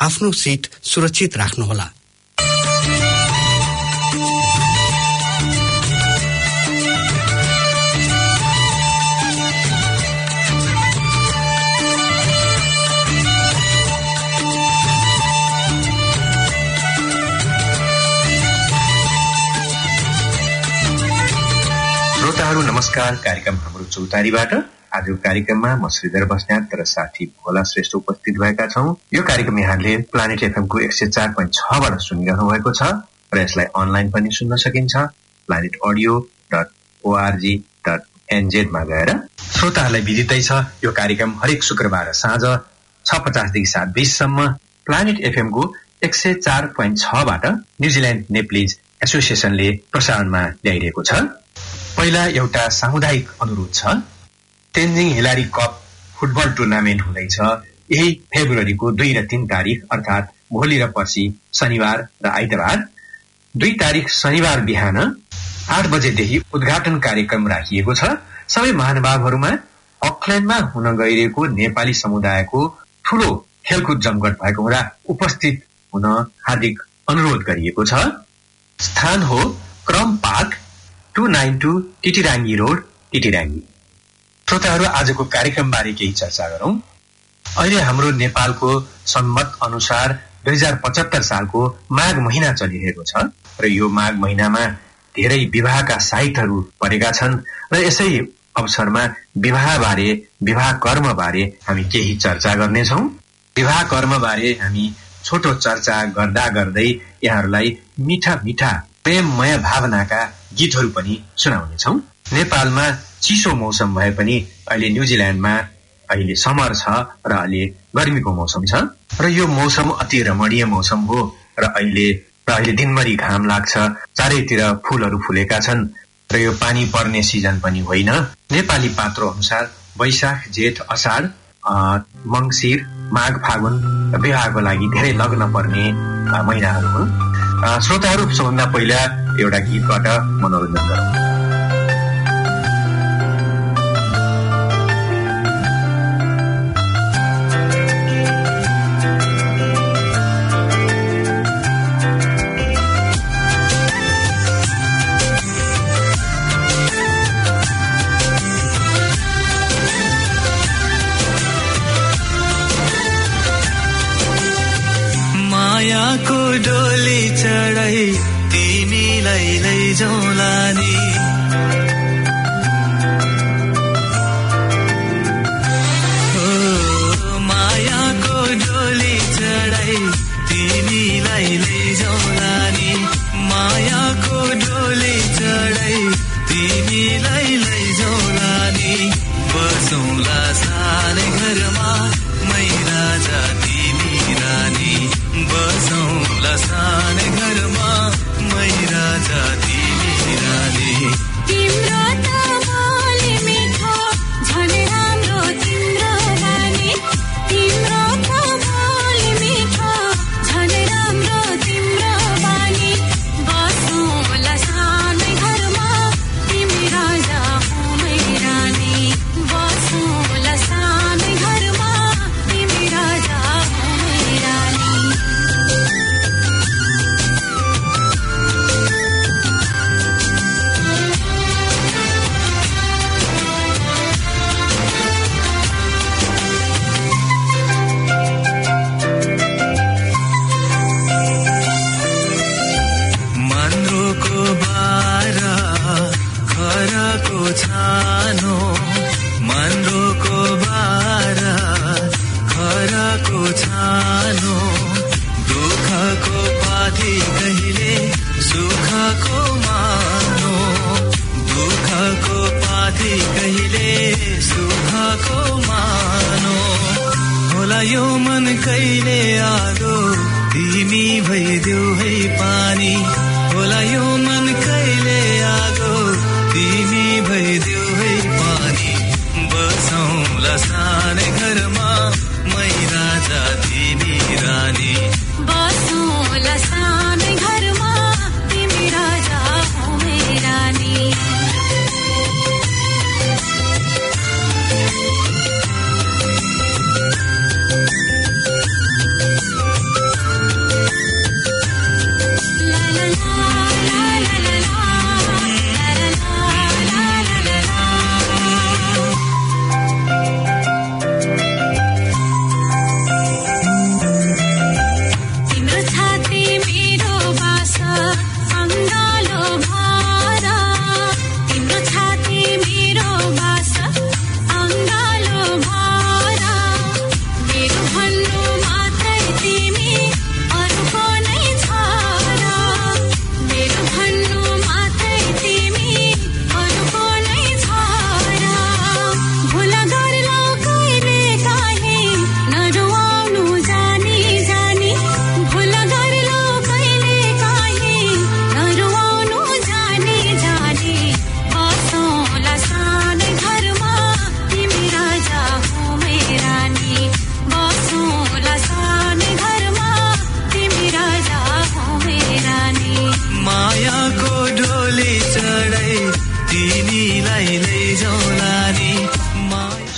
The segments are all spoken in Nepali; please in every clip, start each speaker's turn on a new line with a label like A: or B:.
A: आफ्नो सिट सुरक्षित राख्नुहोला।
B: श्रोताहरू नमस्कार। कार्यक्रम हाम्रो चौतारीबाट आजको कार्यक्रममा म श्रीधर बस्नेत र साथी भोला श्रेष्ठ उपस्थित भएका छौं। यो कार्यक्रम यहाँले प्लानेट एफएमको 104.6 बाट सुनिरहनु भएको छ र यसलाई अनलाइन पनि सुन्न सकिन्छ planetaudio.org.nz मा गएर। श्रोताहरूलाई विदितै छ यो कार्यक्रम हरेक शुक्रबार साँझ 6:50 देखि 7:20 सम्म प्लानेट एफएमको 104.6 बाट न्युजिल्यान्ड नेप्लिज एसोसिएसनले प्रसारणमा ल्याइरहेको छ। पहिला एउटा सामुदायिक अनुरोध छ। Tenzing Hillary cup football tournament हुँदैछ यही फेब्रुअरीको 2 र 3 तारिक अर्थात् भोलि र पर्सि शनिबार र आइतबार। 2 तारिक शनिबार बिहान 8 बजेदेखि उद्घाटन कार्यक्रम राखिएको छ। सबै महानुभावहरूमा अकल्यान्डमा हुन गइरहेको नेपाली समुदायको ठूलो खेलकुद जमघट भएको हुँदा उपस्थित हुन हार्दिक अनुरोध गरिएको छ। स्थान हो क्रम पार्क 292 टिटिराङ्गी रोड, टिटिराङ्गी। श्रोताहरू आजको कार्यक्रमबारे केही चर्चा गरौं। अहिले हाम्रो नेपालको सम्मत अनुसार 2075 सालको माघ महिना चलिरहेको छ र यो माघ महिनामा धेरै विवाहका साइटहरू परेका छन् र यसै अवसरमा विवाह कर्मबारे हामी केही चर्चा गर्नेछौं। विवाह कर्मबारे हामी छोटो चर्चा गर्दा गर्दै यहाँहरूलाई मिठा मिठा प्रेममय भावनाका गीतहरू पनि सुनाउनेछौं। नेपालमा चिसो मौसम भए पनि अहिले न्युजिल्यान्डमा अहिले समर छ र अहिले गर्मीको मौसम छ र यो मौसम अति रमणीय मौसम हो र अहिले दिनभरि घाम लाग्छ। चारैतिर फूलहरू फुलेका छन् र यो पानी पर्ने सिजन पनि होइन। नेपाली पात्रो अनुसार वैशाख जेठ अषाढ मंसिर माघ फागुन विवाहको लागि धेरै लग्न पर्ने महिनाहरू हुन्। श्रोताहरू सबभन्दा पहिला एउटा गीतबाट मनोरञ्जन गरौँ।
C: मायाको डोली चढाई तिमीलाई लैजाउँला नि, मायाको डोली चढाई तिमीलाई लैजाउँला नि, मायाको डोली चढाई तिमीलाई लैजाउँला नि, बसौँला सानै घरमा मै राजा तिमी रानी, बसौँला सानै घरमा मै राजा तिमी रानी।
D: तिम्रो त बोली मिठो झन् राम्रो तिम्रो बानी, तिम्रो त बोली मिठो झन् राम्रो तिम्रो बानी, बसौँला सानै घरमा तिमी राजा हो मै रानी, बसौँला सानै घरमा तिमी राजा हो मै रानी।
C: मन्द्रोको बारा खराको छानो, मन्द्रोको बारा खराको छानो, दुःखको पाथी कहिले सुखको मानो, दुःखको पाथी कहिले सुखको मानो, होला यो मन कहिले आगो तिमी भइदेऊ है पानी, होला यो मन कहिले आगो तिमी भइदेऊ है पानी, बसौँला सानै घरमा मै राजा तिमी रानी,
D: बसौँला सानै घरमा तिमी राजा हो मै रानी।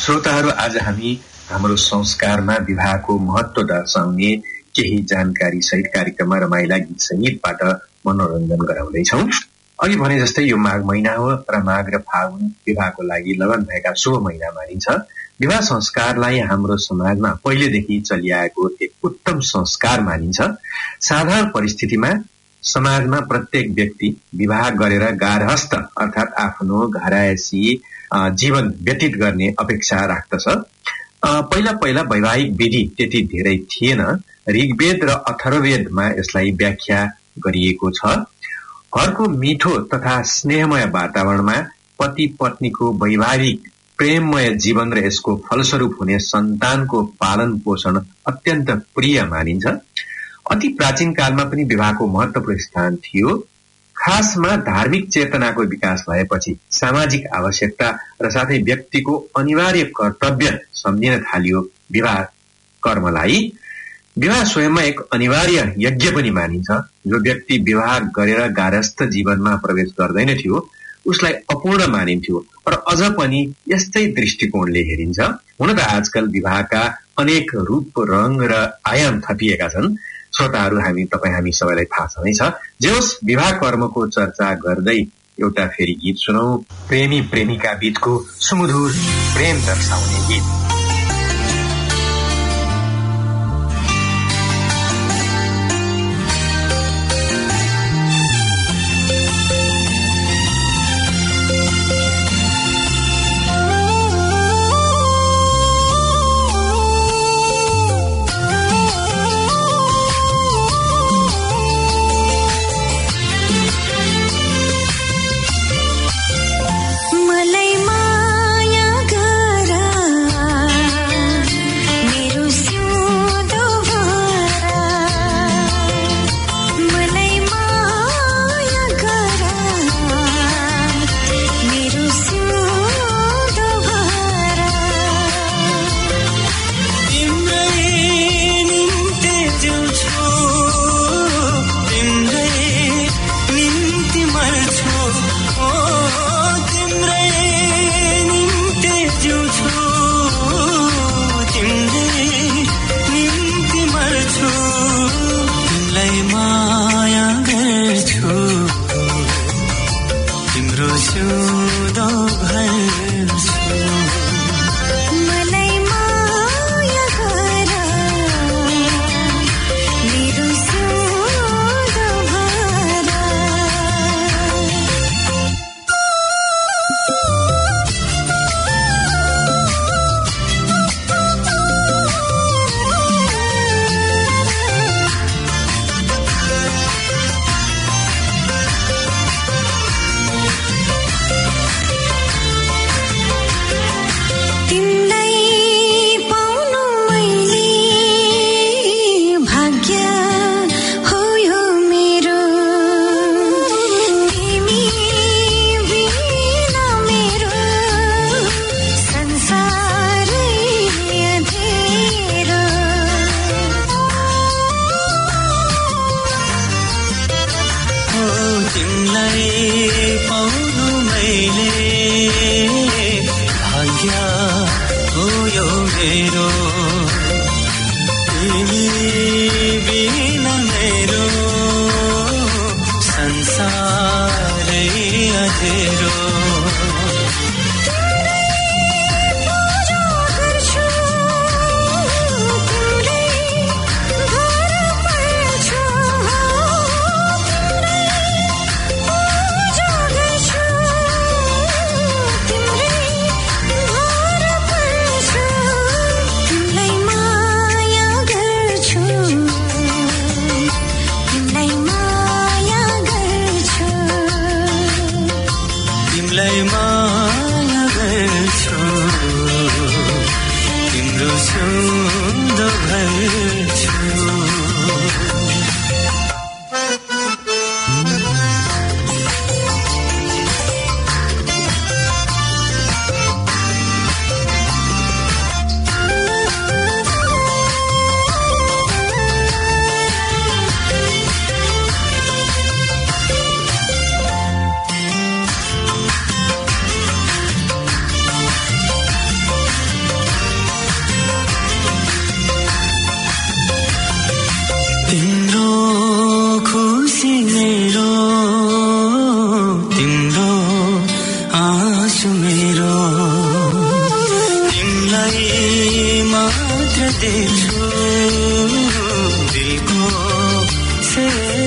B: श्रोताहरू, आज हामी हाम्रो संस्कारमा विवाहको महत्व दर्शाउने केही जानकारी सहित कार्यक्रममा रमाइला गीत सहितबाट मनोरञ्जन गराउँदैछौ। अघि भने जस्तै यो माघ महिना हो र माघ र फागुन विवाहको लागि लगन भएका शुभ महिना मानिन्छ। विवाह संस्कारलाई हाम्रो समाजमा पहिलेदेखि चलिआएको एक उत्तम संस्कार मानिन्छ। साधारण परिस्थितिमा समाजमा प्रत्येक व्यक्ति विवाह गरेर गार्हस्थ अर्थात् आफ्नो घरायसी जीवन व्यतीत गर्ने अपेक्षा राख्दछ। पहिला पहिला वैवाहिक विधि त्यति धेरै थिएन। ऋग्वेद र अथर्ववेदमा यसलाई व्याख्या गरिएको छ। घरको मिठो तथा स्नेहमय वातावरणमा पति पत्नीको वैवाहिक प्रेममय जीवन र यसको फलस्वरूप हुने सन्तानको पालन पोषण अत्यन्त प्रिय मानिन्छ। अति प्राचीन कालमा पनि विवाहको महत्वपूर्ण स्थान थियो। खासमा धार्मिक चेतनाको विकास भएपछि सामाजिक आवश्यकता र साथै व्यक्तिको अनिवार्य कर्तव्य सम्झिन थालियो विवाह कर्मलाई। विवाह स्वयंमा एक अनिवार्य यज्ञ पनि मानिन्छ। जो व्यक्ति विवाह गरेर गार्हस्थ जीवनमा प्रवेश गर्दैन थियो उसलाई अपूर्ण मानिन्थ्यो र अझ पनि यस्तै दृष्टिकोणले हेरिन्छ। हुन त आजकल विवाहका अनेक रूप रंग र आयाम थपिएका छन्। श्रोताहरू, हामी सबैलाई थाहा छँदैछ। जे होस्, विवाह कर्मको चर्चा गर्दै एउटा फेरि गीत सुनौ। प्रेमी प्रेमिका बीचको सुमधुर प्रेम दर्शाउने गीत।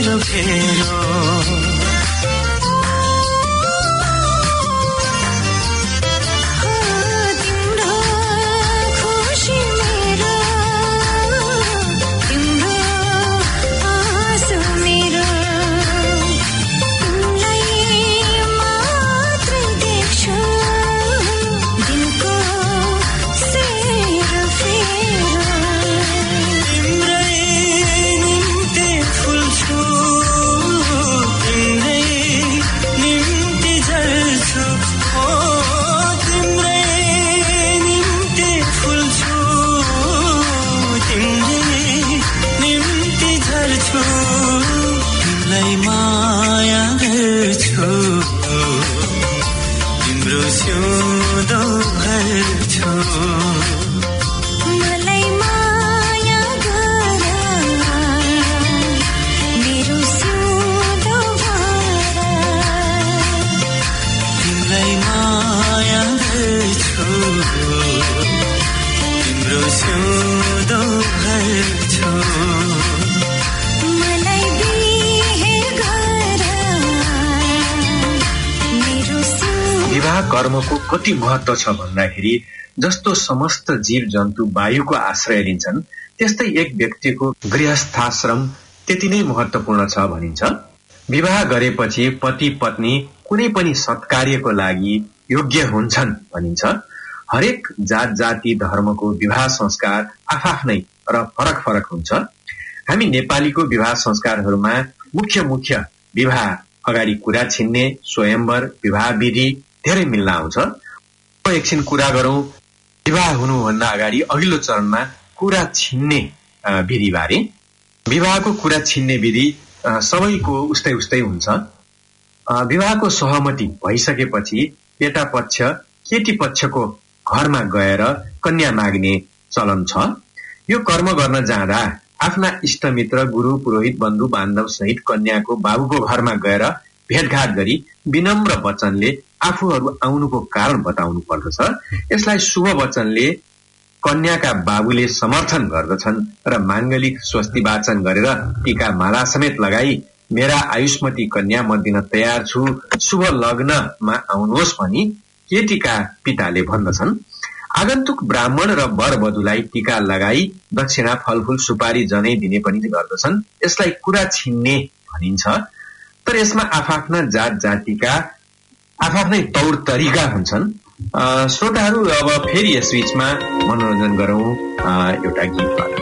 C: खेरो
B: कर्मको कति महत्व छ भन्दाखेरि जस्तो समस्त जीव जन्तु वायुको आश्रय लिन्छन् त्यस्तै एक व्यक्तिको गृहस्थाश्रम त्यति नै महत्वपूर्ण छ भनिन्छ। विवाह गरेपछि पति पत्नी कुनै पनि सत्कार्यको लागि योग्य हुन्छन् भनिन्छ। हरेक जात जाति धर्मको विवाह संस्कार आफ्नै र फरक फरक हुन्छ। हामी नेपालीको विवाह संस्कारहरूमा मुख्य विवाह अगाडि कुरा छिन्ने, स्वयंवर, विवाह विधि धेरै मिल्न आउँछ। एकछिन कुरा गरौं विवाह हुनुभन्दा अगाडि अघिल्लो चरणमा कुरा छिन्ने विधिबारे। विवाहको कुरा छिन्ने विधि सबैको उस्तै हुन्छ। विवाहको सहमति भइसकेपछि केटा पक्ष केटी पक्षको घरमा गएर कन्या माग्ने चलन छ। यो कर्म गर्न जाँदा आफ्ना इष्टमित्र, गुरु, पुरोहित, बन्धु बान्धव सहित कन्याको बाबुको घरमा गएर भेटघाट गरी विनम्र वचनले आफूहरू आउनुको कारण बताउनु पर्दछ। यसलाई शुभ वचनले कन्याका बाबुले समर्थन गर्दछन् र मांगलिक स्वस्ति वाचन गरेर टीका माला समेत लगाई मेरा आयुष्मती कन्या म दिन तयार छु, शुभ लग्नमा आउनुहोस् भनी केटीका पिताले भन्दछन्। आगन्तुक ब्राह्मण र वरवधुलाई टीका लगाई दक्षिणा, फलफूल, सुपारी, जनै दिने पनि गर्दछन्। यसलाई कुरा छिन्ने भनिन्छ। तर यसमा आफ्ना जात जातिका आफ्नै तौर तरिका हुन्छन्। श्रोताहरू अब फेरि यस बीचमा मनोरञ्जन गरौं एउटा गीतबाट।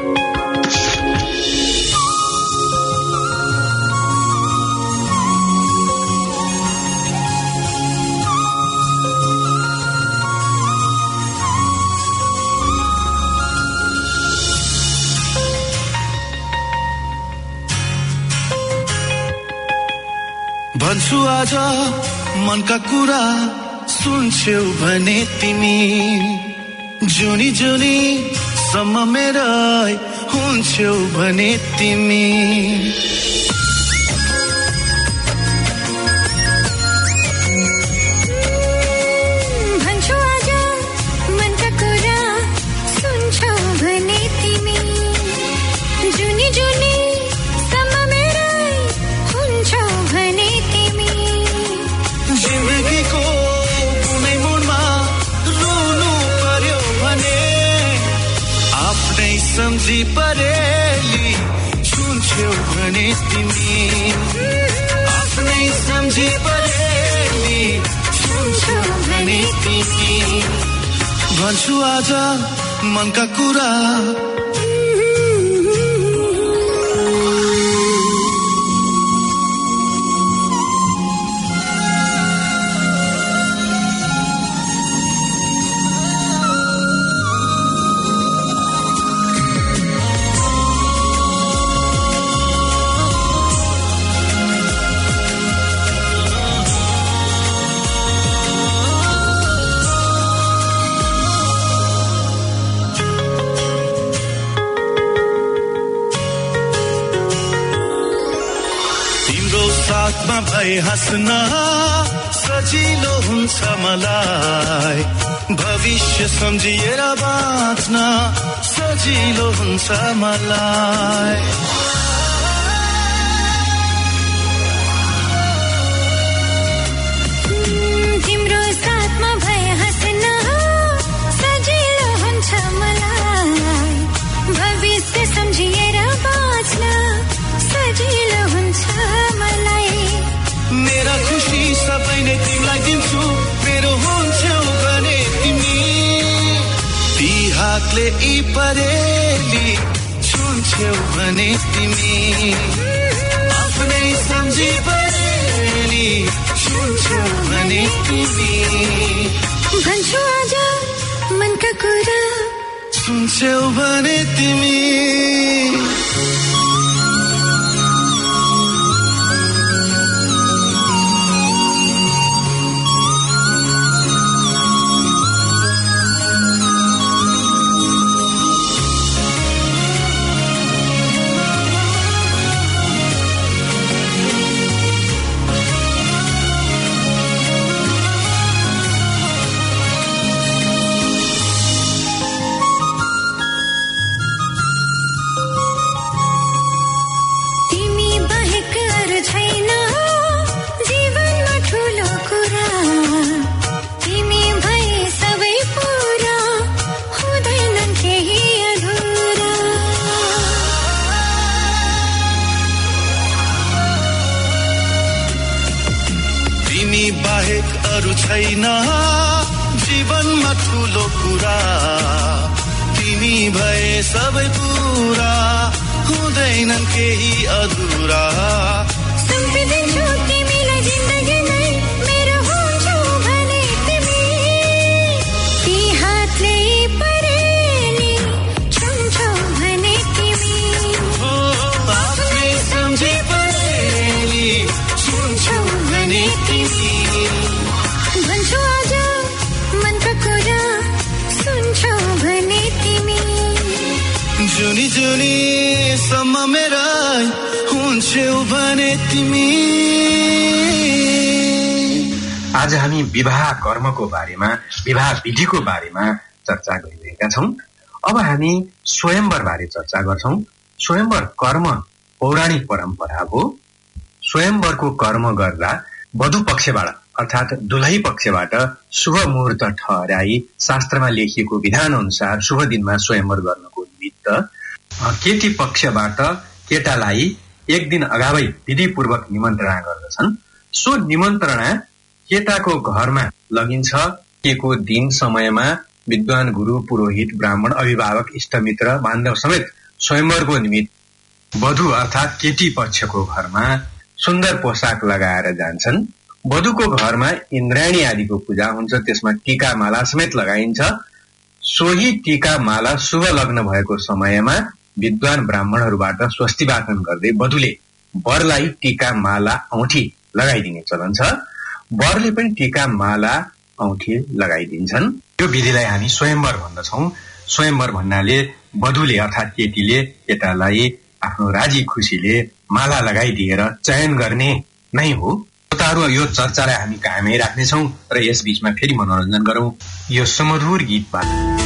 C: भन्छु आज मनका कुरा सुन्छौ भने तिमी, जुनी जुनी सम्म मेरै हुन्छौ भने तिमी। सम्झी परेली सुन्छौ भने तिमी, आफ्नै सम्झी परेली सुन्छौ भने तिमी। भन्छु आज मनका कुरा भई हाँस्न सजिलो हुन्छ मलाई, भविष्य सम्झिएर बाँच्न सजिलो हुन्छ मलाई। हातले यी परेली छुन्छौ भने तिमी आफ्नै सम्झी परेली छुन्छौ भने तिमी
D: भन्छु आज मनका कुरा
C: छुन्छौ भने तिमी छैन जीवनमा ठुलो कुरा तिमी भए सबै पुरा हुँदैनन् केही अधुरा
D: सम्झिन्छु तिमीलाई जिन्दगी नै मेरो हुन्छौ भने तिमी ती हातले परेली छुन्छौ भने तिमी
C: आफ्नै सम्झी परेली छुन्छौ भने तिमी
D: भन्छु आज मनका कुरा सुन्छौ भने तिमी
C: जुनी जुनी सम्म मेरा हुन्छौ भने तिमी
B: आज हामी विवाह कर्मको बारेमा विवाह विधिको बारेमा चर्चा गरिरहेका छौं। अब हामी स्वयम्वर बारे चर्चा गर्छौं। स्वयम्वर कर्म पौराणिक परम्परा हो। स्वयम्वरको कर्म गर्दा वधु पक्षबाट अर्थात दुलही पक्षबाट शुभ मुहूर्त ठहराई शास्त्रमा लेखिएको विधान अनुसार शुभ दिनमा स्वयम्वर गर्नको निमित्त केटी पक्षबाट केटालाई एक दिन अगावै विधिपूर्वक निमन्त्रणा गर्दछन्। सो निमन्त्रणा केटाको घरमा लगिन्छ। केको दिन समयमा विद्वान गुरु पुरोहित ब्राह्मण अभिभावक इष्टमित्र बान्धव समेत स्वयम्वरको निमित्त वधु अर्थात केटी पक्षको घरमा सुन्दर पोसाक लगाएर जान्छन्। वधुको घरमा इन्द्राणी आदिको पूजा हुन्छ। त्यसमा टीका माला समेत लगाइन्छ। सोही टीका माला शुभ लग्न भएको समयमा विद्वान ब्राह्मणहरूबाट स्वस्ति वाचन गर्दै वधुले वरलाई टीका माला औँठी लगाइदिने चलन छ। वरले पनि टीका माला औँठी लगाइदिन्छन्। यो विधिलाई हामी स्वयम्वर भन्दछौं। स्वयम्वर भन्नाले वधुले अर्थात केटीले केटालाई आफ्नो राजी खुसीले माला लगाइदिएर चयन गर्ने नै हो। श्रोताहरू, यो चर्चालाई हामी कायमै राख्नेछौँ र यस बीचमा फेरि मनोरञ्जन गरौं यो सुमधुर गीतबाट।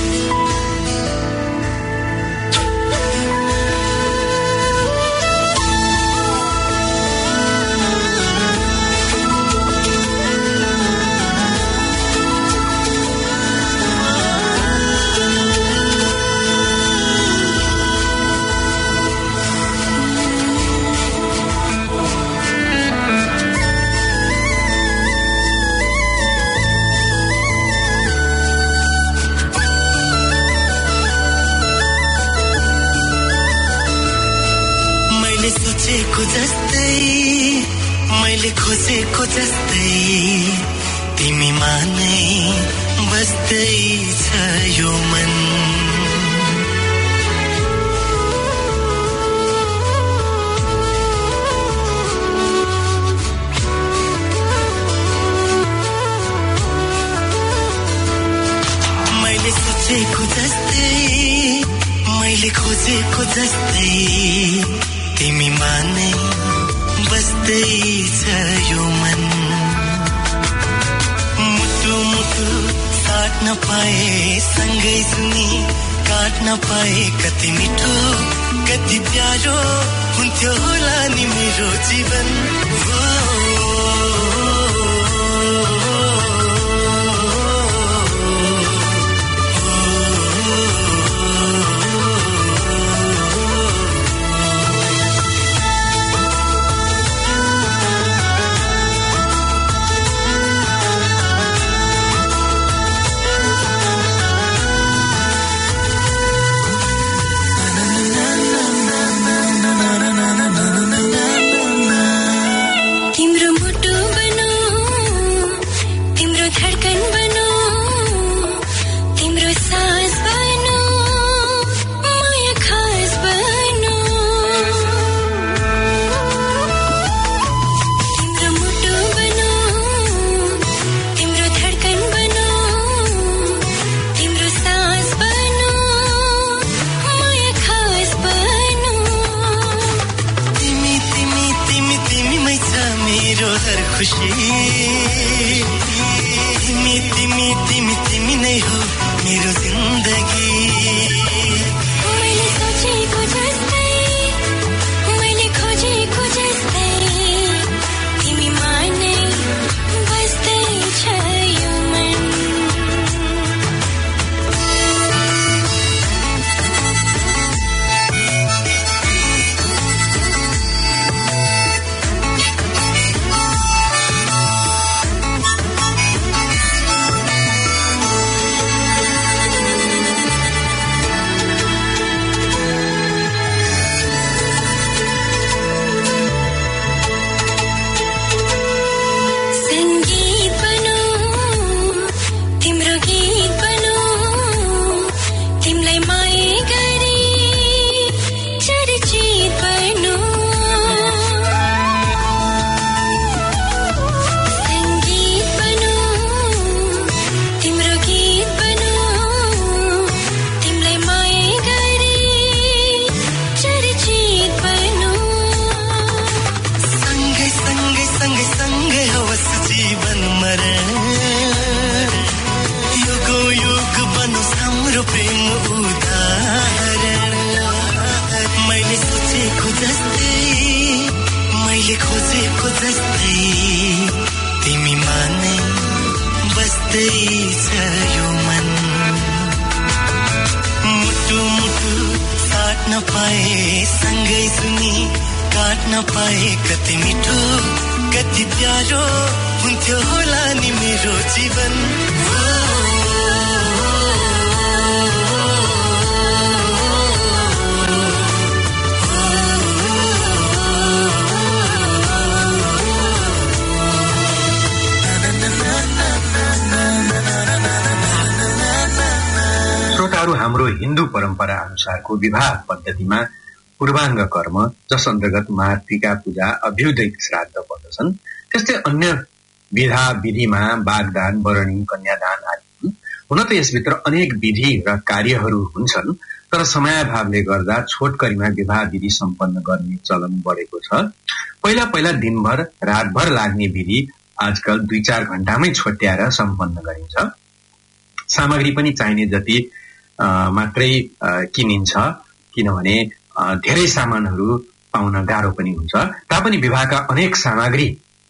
C: खोजेको जस्तै तिमीमा नै बस्दैछ यो मन। मैले सोचेको जस्तै मैले खोजेको जस्तै तिमीमा नै बस्दैछ यो मन। मुटु मुटु साट्न पाए सँगै सुनी काट्न पाए कति मिठो कति प्यारो हुन्थ्यो होला नि मेरो जीवन। खुशी तिमी तिमी तिमी तिमी नै हो मेरो जिन्दगी
D: मैले सोचेको जस्तै मैले खोजेको जस्तै तिमीमा नै बस्दैछ यो मन
B: हाम्रो हिन्दू परम्परा अनुसारको विवाह पद्धतिमा पूर्वाङ्ग कर्म जस अन्तर्गत मातृका पूजा अभ्युदय श्राद्ध पर्दछन् त्यस्तै अन्य विधा विधिमा वागदान वरणी कन्यादान आदि हुन त यसभित्र अनेक विधि र कार्यहरू हुन्छन् तर समयाभावले गर्दा छोटकरीमा विवाह विधि सम्पन्न गर्ने चलन बढेको छ पहिला पहिला दिनभर रातभर लाग्ने विधि आजकल 2-4 घण्टामै छोट्याएर सम्पन्न गरिन्छ सामग्री पनि चाहिने जति मात्रै किनिन्छ किनभने धेरै सामानहरू पाउन गाह्रो पनि हुन्छ तापनि विवाहका अनेक सामग्री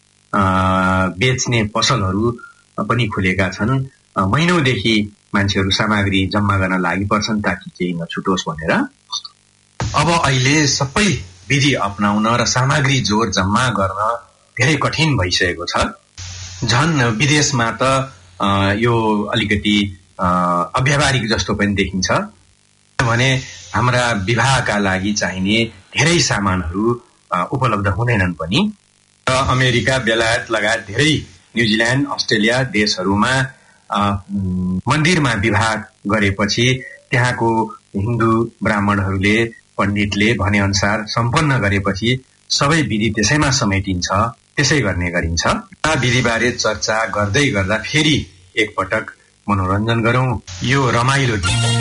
B: बेच्ने पसलहरू पनि खुलेका छन् महिनौदेखि मान्छेहरू सामग्री जम्मा गर्न लागि पर्छन् ताकि केही नछुटोस् भनेर अब अहिले सबै विधि अपनाउन र सामग्री जोर जम्मा गर्न धेरै कठिन भइसकेको छ झन् विदेशमा त यो अलिकति अव्यावहारिक जस्तो पनि देखिन्छ भने हाम्रा विवाहका लागि चाहिने धेरै सामानहरू उपलब्ध हुँदैनन् पनि र अमेरिका बेलायत लगायत धेरै न्युजिल्यान्ड अस्ट्रेलिया देशहरूमा मन्दिरमा विवाह गरेपछि त्यहाँको हिन्दू ब्राह्मणहरूले पण्डितले भने अनुसार सम्पन्न गरेपछि सबै विधि त्यसैमा समेटिन्छ त्यसै गर्ने गरिन्छ विधिबारे चर्चा गर्दै गर्दा फेरि एकपटक मनोरञ्जन गरौं यो रमाइलो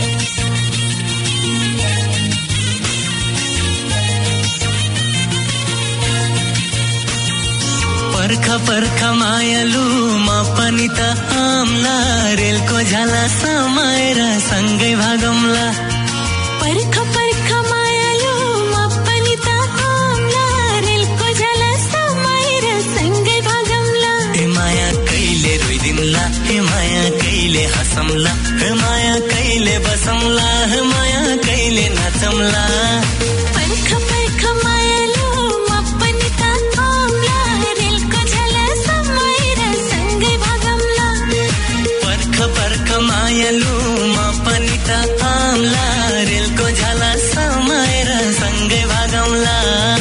C: पर्खा पर्खा मायालु म पनि त आम्ला रेलको झला समाएर सँगै भागौँला
D: पर्खा पर्खा मायालु म पनि त आम्ला रेलको झला समाएर सँगै भागौँला
C: ए माया कहिले रोइदिउँला ए माया कहिले हँसौँला ए माया कहिले बसौँला ए माया कहिले नाचौँला
D: पर्खा पर्खा मायालु म पनि त आम्ला रेलको झला समाएर सँगै भागौँला
C: पर्खा पर्खा मायालु म पनि त आम्ला रेलको झला समाएर सँगै भागौँला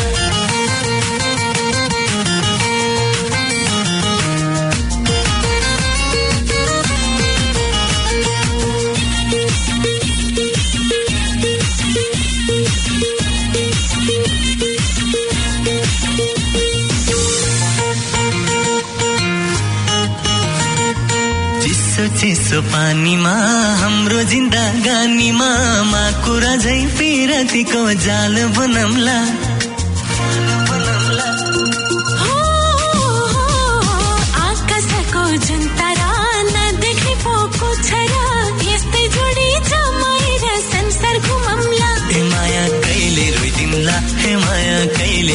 C: चिसो पानीमा हाम्रो जिन्दगानीमा माकुरा झै पिरतीको जाल बुनौँला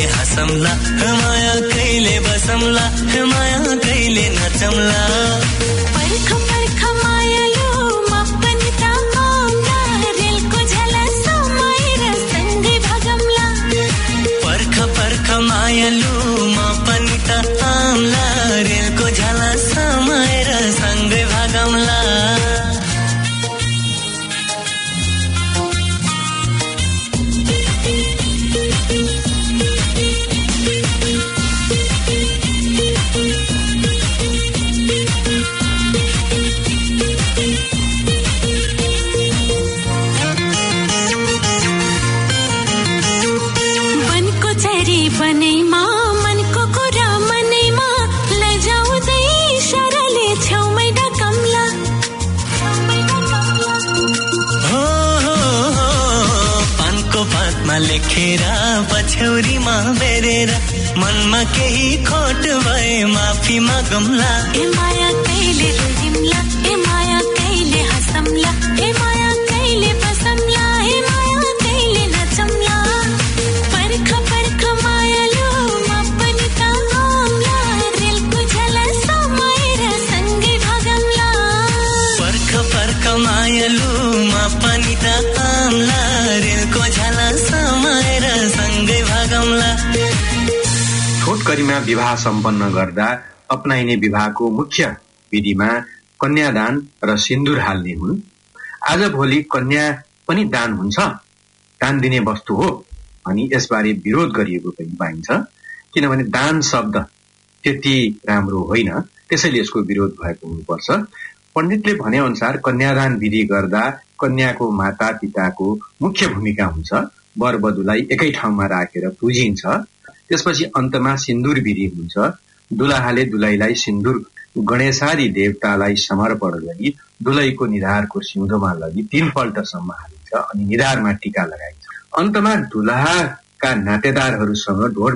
C: हाँसौँला माया कहिले बसौँला माया कहिले नचौँला
D: पर्ख पर्ख मायालु म पनि त आउँला रेलको झला समाएर सँगै भागौँला
C: पर्ख पर्ख मायालु म पनि त आउँला रेलको झला समाएर सँगै भागौँला
D: बनैमा मनको कुरा मनैमा लैजाउँदै इशाराले छेउमै ढकम्ला
C: हो पानको पातमा लेखेर पछ्यौरीमा बेरेर मनमा केही खोट भए माफी मागौँला
D: ए माया कहिले रुदिम्ला ए माया कहिले हाँसौँला ए माया कहिले बसौँला ए माया कहिले नचौँला पर्ख पर्ख मायालु म पनि त आउँला रेलको झला समाएर सँगै भागौँला
C: पर्ख पर्ख मायालु म पनि त आउँला रेलको झला समाएर सँगै भागौँला
B: छोटकरीमा विवाह सम्पन्न गर्दा अपनाइने विवाहको मुख्य विधिमा कन्यादान र सिन्दूर हाल्ने हुन्। आजभोलि कन्या पनि दान हुन्छ, दान दिने वस्तु हो अनि यसबारे विरोध गरिएको पनि पाइन्छ, किनभने दान शब्द त्यति राम्रो होइन, त्यसैले यसको विरोध भएको हुनुपर्छ। पण्डितले भने अनुसार कन्यादान विधि गर्दा कन्याको माता पिताको मुख्य भूमिका हुन्छ। वर वधुलाई एकै ठाउँमा राखेर पुजिन्छ। त्यसपछि अन्तमा सिन्दूर विधि हुन्छ। दुलाहाले दुलहीलाई सिन्दूर गणेशादि देवतालाई समर्पण गरी दुलहीको निधारको सिउँदोमा लगी 3 पल्टसम्म हालिन्छ अनि निधारमा टीका लगाइन्छ। अन्तमा दुलाहाका नातेदारहरूसँग ढोड